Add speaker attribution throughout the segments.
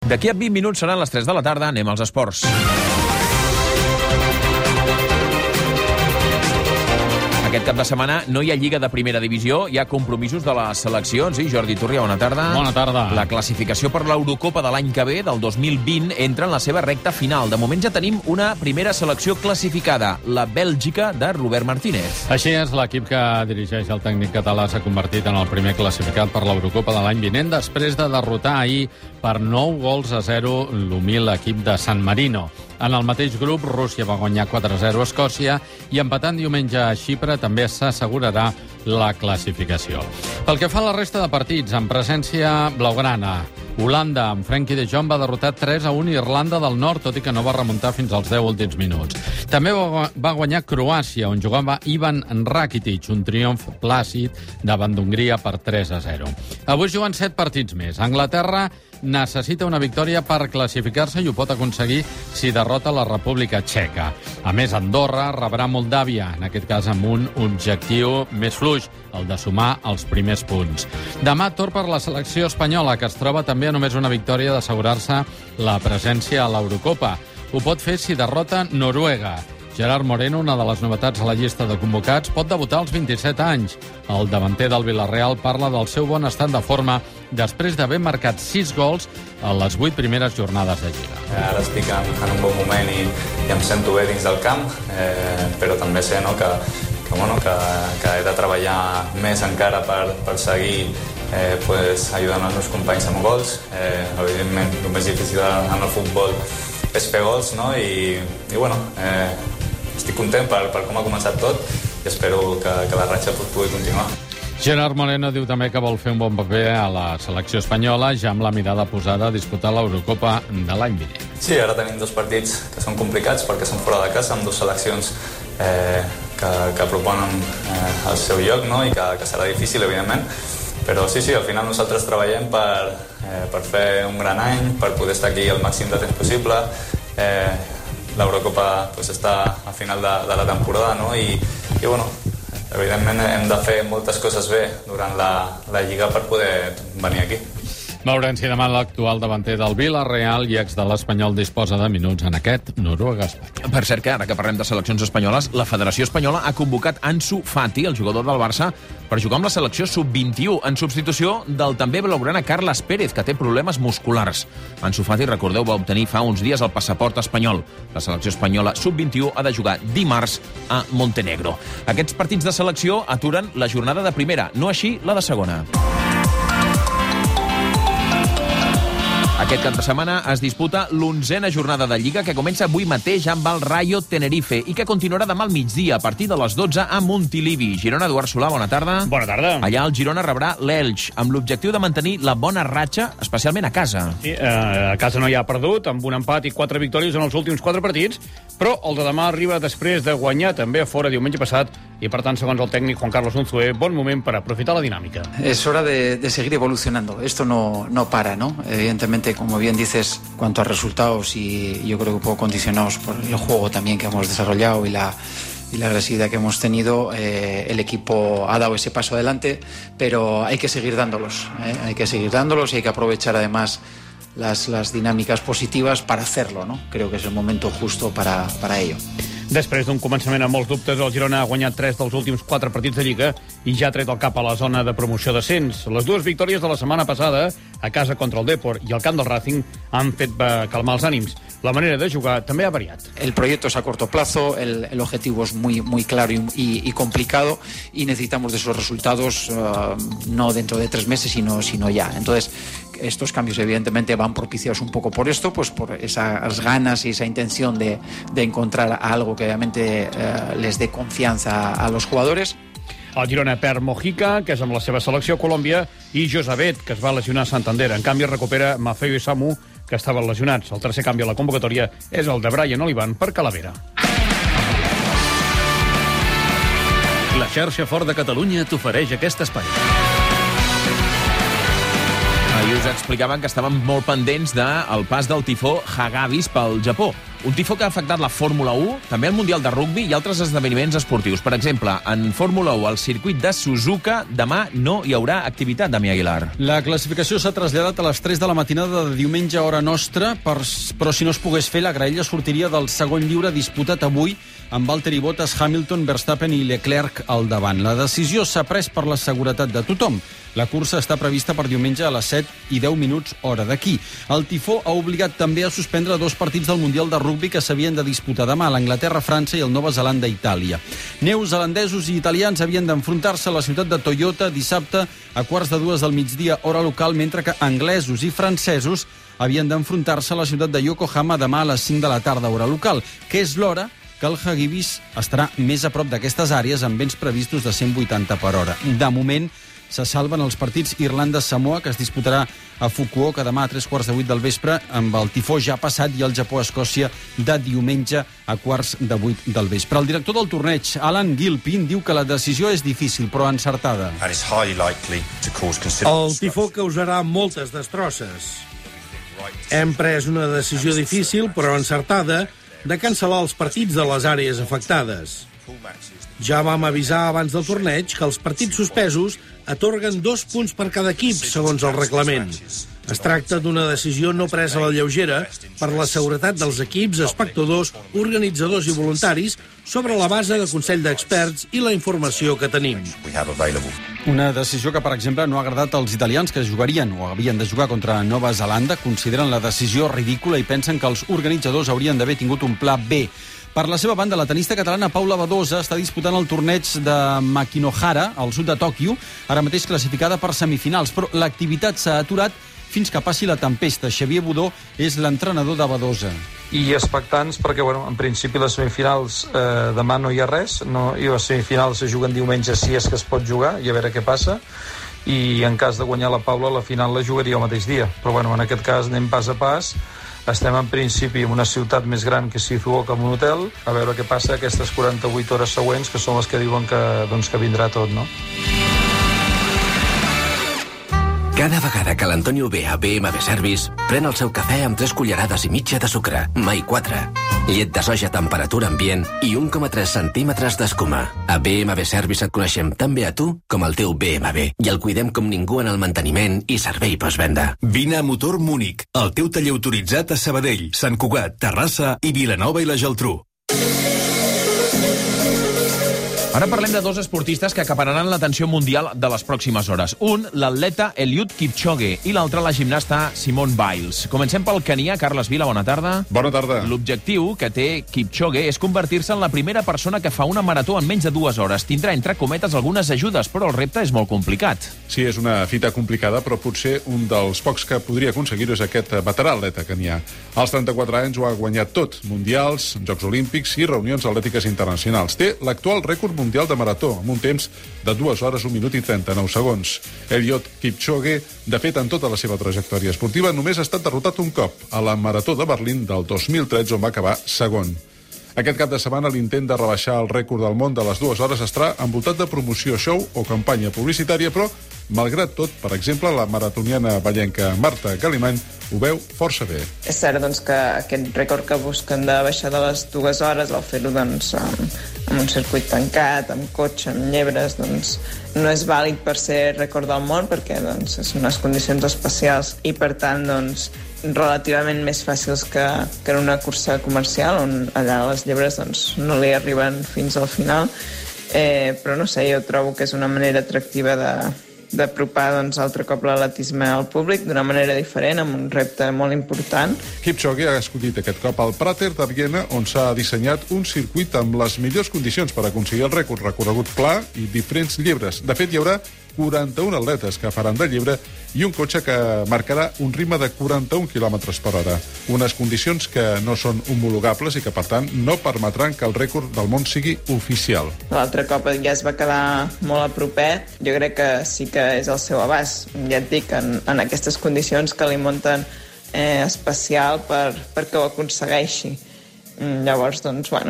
Speaker 1: D'aquí a 20 minuts seran les 3 de la tarda, anem als esports. Aquest cap de setmana no hi ha Lliga de Primera Divisió, hi ha compromisos de les seleccions. Jordi Turria, bona tarda.
Speaker 2: Bona tarda.
Speaker 1: La classificació per l'Eurocopa de l'any que ve, del 2020, entra en la seva recta final. De moment ja tenim una primera selecció classificada, la Bèlgica de Robert Martínez.
Speaker 2: Així és, l'equip que dirigeix el tècnic català s'ha convertit en el primer classificat per l'Eurocopa de l'any vinent, després de derrotar ahir per 9-0 l'humil equip de San Marino. En el mateix grup, Rússia va guanyar 4-0 a Escòcia i empatant diumenge a Xipre també s'assegurarà la classificació. Pel que fa a la resta de partits, en presència blaugrana, Holanda, amb Frenkie de Jong, va derrotar 3-1 Irlanda del Nord, tot i que no va remuntar fins als 10 últims minuts. També va guanyar Croàcia, on jugava Ivan Rakitic, un triomf plàcid davant d'Hongria per 3-0. Avui juguen 7 partits més. Anglaterra necessita una victòria per classificar-se i ho pot aconseguir si derrota la República Txeca. A més, Andorra rebrà Moldàvia, en aquest cas amb un objectiu més fluix, el de sumar els primers punts. Demà, torn per la selecció espanyola, que es troba també a només una victòria d'assegurar-se la presència a l'Eurocopa. Ho pot fer si derrota Noruega. Gerard Moreno, una de les novetats a la llista de convocats, pot debutar als 27 anys. El davanter del Villarreal parla del seu bon estat de forma després d'haver marcat 6 gols a les 8 primeres jornades de Lliga.
Speaker 3: Ara estic en un bon moment i em sento bé dins del camp, però també sé que he de treballar més encara per seguir ajudant els meus companys amb gols. Evidentment, el més difícil en el futbol és fer gols, no? I estic content per com ha començat tot i espero que la ratxa pugui continuar.
Speaker 2: Gerard Moreno diu també que vol fer un bon paper a la selecció espanyola, ja amb la mirada posada a disputar l'Eurocopa de l'any vinent.
Speaker 3: Sí, ara tenim 2 partits que són complicats perquè són fora de casa, amb 2 seleccions que proponen el seu lloc, no? I que serà difícil, evidentment. Però sí, al final nosaltres treballem per fer un gran any, per poder estar aquí el màxim de temps possible. L'Eurocopa està a final de la temporada, no? I evidentment hem de fer moltes coses bé durant la Lliga per poder venir aquí.
Speaker 2: Veurem si demà l'actual davanter del Villarreal i ex de l'Espanyol disposa de minuts en aquest Noruega-Espanya.
Speaker 1: Per cert, que ara que parlem de seleccions espanyoles, la Federació Espanyola ha convocat Ansu Fati, el jugador del Barça, per jugar amb la selecció sub-21, en substitució del també blaugrana Carles Pérez, que té problemes musculars. Ansu Fati, recordeu, va obtenir fa uns dies el passaport espanyol. La selecció espanyola sub-21 ha de jugar dimarts a Montenegro. Aquests partits de selecció aturen la jornada de primera, no així la de segona. Aquest cap de setmana es disputa l'11a jornada de Lliga, que comença avui mateix amb el Rayo Tenerife i que continuarà demà al migdia a partir de les 12 a Montilivi. Girona, Eduard Solà, bona tarda.
Speaker 4: Bona tarda.
Speaker 1: Allà el Girona rebrà l'Elx, amb l'objectiu de mantenir la bona ratxa, especialment a casa.
Speaker 4: Sí, a casa no hi ha perdut, amb un empat i 4 victòries en els últims 4 partits, però el de demà arriba després de guanyar també a fora diumenge passat y, per tant, segons el técnico Juan Carlos Unzué, buen momento para aprovechar la dinámica.
Speaker 5: Es hora de seguir evolucionando. Esto no para, ¿no? Evidentemente, como bien dices, cuanto a resultados, y yo creo que un poco condicionados por el juego también que hemos desarrollado y la agresividad que hemos tenido, el equipo ha dado ese paso adelante, pero hay que seguir dándolos, hay que seguir dándolos y hay que aprovechar además las dinámicas positivas para hacerlo, ¿no? Creo que es el momento justo para ello.
Speaker 4: Després d'un començament amb molts dubtes, el Girona ha guanyat 3 dels últims 4 partits de Lliga i ja ha tret el cap a la zona de promoció d'ascens. Les 2 victòries de la setmana passada, a casa contra el Depor i al camp del Racing, han fet calmar els ànims. La manera de jugar també ha variat.
Speaker 5: El proyecto es a corto plazo, el objetivo es muy claro y complicado, y necesitamos de esos resultados no dentro de 3 meses, sino ya. Entonces, estos cambios evidentemente van propiciados un poco por esto, pues por esas ganas y esa intención de encontrar algo que obviamente les dé confianza a los jugadores.
Speaker 4: El Girona perd Mojica, que és amb la seva selecció a Colòmbia, i Josabet, que es va lesionar a Santander. En canvi, recupera Mafeo i Samu, que estaven lesionats. El tercer canvi a la convocatòria és el de Brian Olivan per Calavera.
Speaker 6: La xarxa Fort de Catalunya t'ofereix aquest espai.
Speaker 1: Ahir us explicaven que estaven molt pendents del pas del tifó Hagibis pel Japó. Un tifó que ha afectat la Fórmula 1, també el Mundial de Rugbi i altres esdeveniments esportius. Per exemple, en Fórmula 1, al circuit de Suzuka, demà no hi haurà activitat, Damià Aguilar.
Speaker 7: La classificació s'ha traslladat a les 3 de la matinada de diumenge a hora nostra, però si no es pogués fer, la graella sortiria del segon lliure disputat avui amb Valtteri Bottas, Hamilton, Verstappen i Leclerc al davant. La decisió s'ha pres per la seguretat de tothom. La cursa està prevista per diumenge a les 7:10 hora d'aquí. El tifó ha obligat també a suspendre 2 partits del Mundial de Rugbi que s'havien de disputar demà, l'Anglaterra-França i el Nova Zelanda-Itàlia. Neozelandesos i italians havien d'enfrontar-se a la ciutat de Toyota dissabte a 2:15 del migdia, hora local, mentre que anglesos i francesos havien d'enfrontar-se a la ciutat de Yokohama demà a les 5 de la tarda, hora local, que és l'hora que el Hagibis estarà més a prop d'aquestes àrees amb vents previstos de 180 per hora. De moment, se salven els partits Irlanda-Samoa, que es disputarà a Fukuoka demà a 3:15 del vespre, amb el tifó ja passat, i el Japó-Escòcia de diumenge a 7:15 del vespre. El director del torneig, Alan Gilpin, diu que la decisió és difícil, però encertada.
Speaker 8: El tifó causarà moltes destrosses. Hem pres una decisió difícil, però encertada, de cancel·lar els partits de les àrees afectades. Ja vam avisar abans del torneig que els partits suspesos atorguen 2 punts per cada equip, segons el reglament. Es tracta d'una decisió no presa a la lleugera per la seguretat dels equips, espectadors, organitzadors i voluntaris, sobre la base de consell d'experts i la informació que tenim.
Speaker 7: Una decisió que, per exemple, no ha agradat als italians que jugarien o havien de jugar contra Nova Zelanda. Consideren la decisió ridícula i pensen que els organitzadors haurien d'haver tingut un pla B. Per la seva banda, la tenista catalana Paula Badosa està disputant el torneig de Makinohara, al sud de Tòquio, ara mateix classificada per semifinals, però l'activitat s'ha aturat fins que passi la tempesta. Xavier Budó és l'entrenador de Badosa.
Speaker 9: I expectants perquè, en principi, les semifinals demà no hi ha res, i les semifinals se juguen diumenge si és que es pot jugar, i a veure què passa, i en cas de guanyar la Paula, la final la jugaria el mateix dia. Però, en aquest cas anem pas a pas. Estem, en principi, en una ciutat més gran que Shizuoka, en un hotel, a veure què passa aquestes 48 hores següents, que són les que diuen que vindrà tot, no?
Speaker 10: Cada vegada que l'Antonio ve a BMW Service, pren el seu cafè amb 3 cullerades i mitja de sucre, mai 4. Llet de soja a temperatura ambient i 1,3 centímetres d'escuma. A BMW Service et coneixem tan bé a tu com el teu BMW i el cuidem com ningú en el manteniment i servei postvenda.
Speaker 11: Vine a Motor Múnich, el teu taller autoritzat a Sabadell, Sant Cugat, Terrassa i Vilanova i la Geltrú.
Speaker 1: Ara parlem de 2 esportistes que acapararan l'atenció mundial de les pròximes hores. Un, l'atleta Eliud Kipchoge, i l'altre, la gimnasta Simone Biles. Comencem pel kenià. Carles Vila, bona tarda.
Speaker 12: Bona tarda.
Speaker 1: L'objectiu que té Kipchoge és convertir-se en la primera persona que fa una marató en menys de 2 hores. Tindrà, entre cometes, algunes ajudes, però el repte és molt complicat.
Speaker 12: Sí, és una fita complicada, però potser un dels pocs que podria aconseguir-ho és aquest veterà atleta kenià. Als 34 anys ho ha guanyat tot, mundials, Jocs Olímpics i reunions atlètiques internacionals. Té l'actual rècord mundial de marató, amb un temps de 2 hores, 1 minut i 39 segons. Eliud Kipchoge, de fet, en tota la seva trajectòria esportiva, només ha estat derrotat un cop, a la Marató de Berlín del 2013, on va acabar segon. Aquest cap de setmana, l'intent de rebaixar el rècord del món de les 2 hores estarà envoltat de promoció, show o campanya publicitària, però, malgrat tot, per exemple, la maratoniana vallenca Marta Galimany ho veu força bé.
Speaker 13: És cert que aquest rècord que busquen de baixar de les 2 hores, al fer-ho amb un circuit tancat, amb cotxe, amb llebres, no és vàlid per ser rècord del món, perquè són unes condicions especials i, per tant, relativament més fàcils que en una cursa comercial, on allà les llebres no li arriben fins al final. Però no sé, jo trobo que és una manera atractiva d'apropar altre cop l'atletisme al públic d'una manera diferent, amb un repte molt important.
Speaker 12: Kipchoge ha escollit aquest cop el Prater de Viena, on s'ha dissenyat un circuit amb les millors condicions per aconseguir el rècord, recorregut pla i diferents llebres. De fet, hi haurà 41 atletes que faran de llebre i un cotxe que marcarà un ritme de 41 km per hora. Unes condicions que no són homologables i que, per tant, no permetran que el rècord del món sigui oficial.
Speaker 13: L'altre cop ja es va quedar molt a propet. Jo crec que sí que és al seu abast. Ja et dic, en aquestes condicions que li munten especial perquè ho aconsegueixi. Llavors,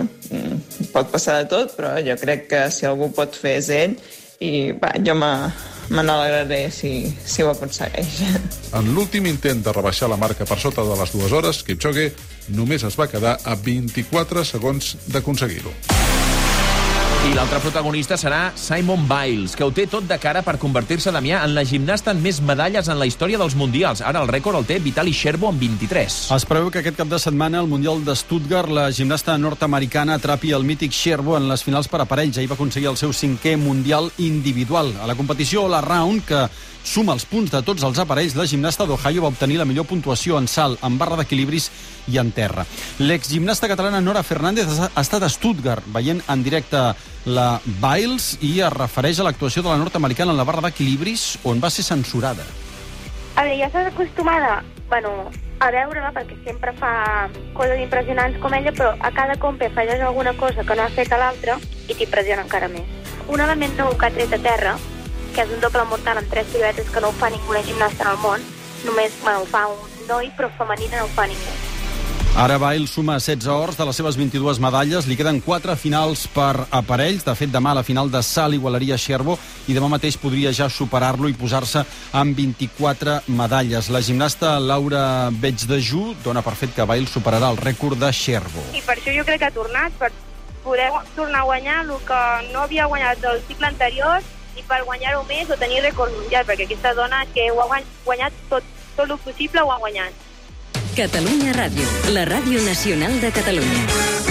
Speaker 13: pot passar de tot, però jo crec que si algú pot fer és ell, i jo me n'alegraré si ho aconsegueix.
Speaker 12: En l'últim intent de rebaixar la marca per sota de les 2 hores, Kipchoge només es va quedar a 24 segons d'aconseguir-ho.
Speaker 1: I l'altre protagonista serà Simone Biles, que ho té tot de cara per convertir-se, Damià, en la gimnasta amb més medalles en la història dels Mundials. Ara el rècord el té Vitaly Scherbo amb 23.
Speaker 7: Es preveu que aquest cap de setmana al Mundial de Stuttgart la gimnasta nord-americana atrapi el mític Scherbo en les finals per aparells. Ahir va aconseguir el seu 5è Mundial individual. A la competició All Around, que suma els punts de tots els aparells, la gimnasta d'Ohio va obtenir la millor puntuació en salt, en barra d'equilibris i en terra. L'exgimnasta catalana Nora Fernández ha estat a Stuttgart veient en directe la Biles i es refereix a l'actuació de la nord-americana en la barra d'equilibris, on va ser censurada.
Speaker 14: A veure, ja estàs acostumada, a veure-la, perquè sempre fa coses impressionants com ella, però a cada compe falles alguna cosa que no ha fet a l'altre i t'impressiona encara més. Un element nou que ha tret a terra, que és un doble mortal amb 3 piruetes que no ho fa ninguna gimnasta en el món, només ho fa un noi, però femenina no ho fa ningú.
Speaker 7: Ara Biles suma 16 ors de les seves 22 medalles, li queden 4 finals per aparells. De fet, demà la final de salt igualaria Scherbo i demà mateix podria ja superar-lo i posar-se amb 24 medalles. La gimnasta Laura Beig-Dejú dona per fet que Biles superarà el rècord de Scherbo.
Speaker 14: I per això jo crec que ha tornat, per poder tornar a guanyar el que no havia guanyat del cicle anterior i per guanyar-ho més o tenir rècord mundial, perquè aquesta dona que ho ha guanyat tot el possible ho ha guanyat.
Speaker 15: Catalunya Ràdio, la ràdio nacional de Catalunya.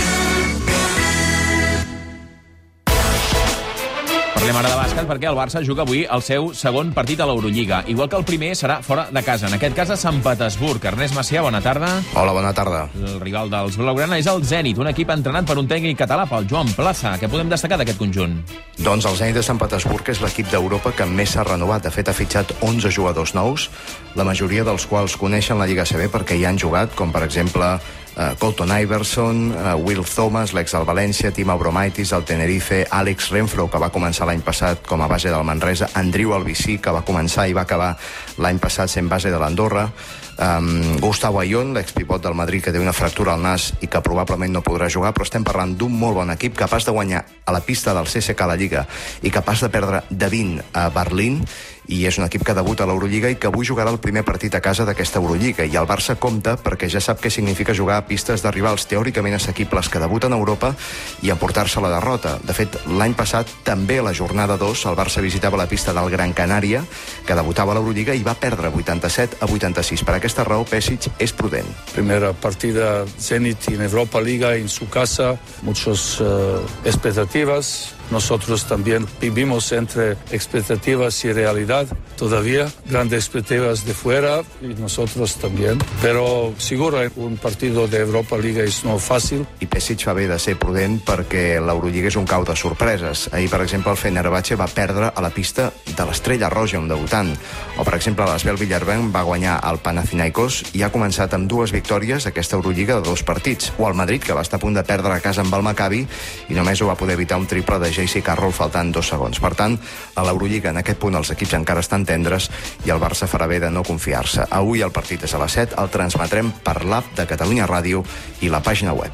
Speaker 1: Parlem ara de bàsquet perquè el Barça juga avui el seu segon partit a l'Eurolliga. Igual que el primer serà fora de casa, en aquest cas a Sant Petersburg. Ernest Macià, bona tarda.
Speaker 16: Hola, bona tarda.
Speaker 1: El rival dels blaugrana és el Zenit, un equip entrenat per un tècnic català, pel Joan Plaza. Què podem destacar d'aquest conjunt?
Speaker 16: Doncs el Zenit de Sant Petersburg és l'equip d'Europa que més s'ha renovat. De fet, ha fitxat 11 jugadors nous, la majoria dels quals coneixen la Lliga ACB perquè hi han jugat, com per exemple Colton Iverson, Will Thomas, l'ex del València, Timo Abromaitis, el Tenerife, Alex Renfro, que va començar l'any passat com a base del Manresa, Andriu Albicí, que va començar i va acabar l'any passat sent base de l'Andorra, Gustavo Ayón, l'expivot del Madrid, que té una fractura al nas i que probablement no podrà jugar, però estem parlant d'un molt bon equip capaç de guanyar a la pista del CSKA a la Lliga i capaç de perdre de 20 a Berlín, i és un equip que debuta a l'Eurolliga i que avui jugarà el primer partit a casa d'aquesta Eurolliga. I el Barça compta perquè ja sap què significa jugar a pistes de rivals teòricament assequibles que debuten a Europa i emportar-se la derrota. De fet, l'any passat, també a la jornada 2, el Barça visitava la pista del Gran Canària, que debutava a l'Eurolliga i va perdre 87-86. Per aquesta raó, Pešić és prudent.
Speaker 17: Primera partida Zenit en Europa Liga en su casa, muchas expectativas. Nosotros también vivimos entre expectativas y realidad todavía, grandes expectativas de fuera y nosotros también, pero seguro un partido de Europa Liga és no fàcil.
Speaker 16: I Pešić fa bé de ser prudent perquè l'Eurolliga és un cau de sorpreses. Ahir, per exemple, el Fenerbahçe va perdre a la pista de l'Estrella Roja, un debutant. O, per exemple, l'Asvel Villarben va guanyar el Panathinaikos i ha començat amb 2 victòries aquesta Eurolliga de 2 partits. O el Madrid, que va estar a punt de perdre a casa amb el Maccabi i només ho va poder evitar un triple de JC Carroll faltant 2 segons. Per tant, a l'Eurolliga en aquest punt els equips encara estan tendres i el Barça farà bé de no confiar-se. Avui el partit és a les 7, el transmetrem per l'app de Catalunya Ràdio i la pàgina web.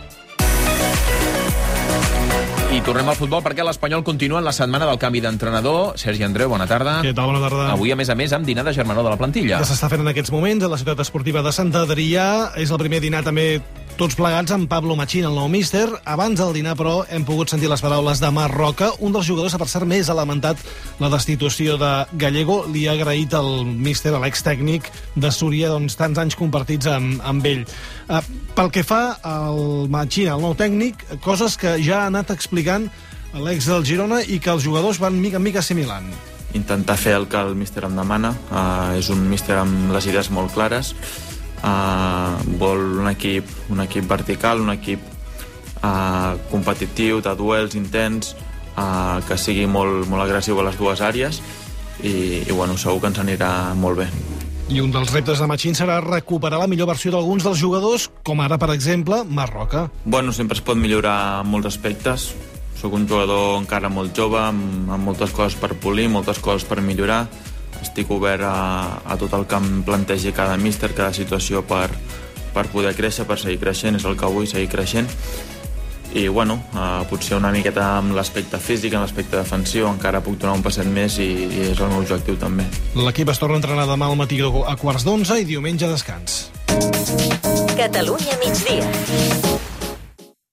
Speaker 1: I tornem al futbol perquè l'Espanyol continua en la setmana del canvi d'entrenador. Sergi Andreu, bona tarda.
Speaker 18: Què tal, bona tarda.
Speaker 1: Avui, a més, amb dinar de germanor de la plantilla.
Speaker 18: Que s'està fent en aquests moments a la ciutat esportiva de Sant Adrià. És el primer dinar també tots plegats amb Pablo Machín, el nou míster. Abans del dinar, però, hem pogut sentir les paraules de Marc Roca, un dels jugadors que, per cert, més ha lamentat la destitució de Gallego. Li ha agraït al míster, a l'extècnic de Súria, tants anys compartits amb ell. Pel que fa al Machín, el nou tècnic, coses que ja ha anat explicant l'ex del Girona i que els jugadors van mica en mica assimilant.
Speaker 19: Intentar fer el que el míster em demana. És un míster amb les idees molt clares. Vol un equip vertical, un equip competitiu, de duels intens, que sigui molt agressiu a les dues àrees i bueno, segur que ens anirà molt bé.
Speaker 18: I un dels reptes de Machín serà recuperar la millor versió d'alguns dels jugadors, com ara, per exemple, Marc Roca.
Speaker 19: Bueno, sempre es pot millorar en molts aspectes. Soc un jugador encara molt jove, amb moltes coses per polir, moltes coses per millorar. Estic obert a tot el que em plantegi cada míster, cada situació per poder créixer, per seguir creixent. És el que vull, seguir creixent. i bueno, potser una miqueta amb l'aspecte físic, amb l'aspecte defensiu, encara puc donar un passet més i és el meu objectiu també.
Speaker 18: L'equip es torna a entrenar demà al matí a 11:15 i diumenge descans.
Speaker 15: Catalunya migdia.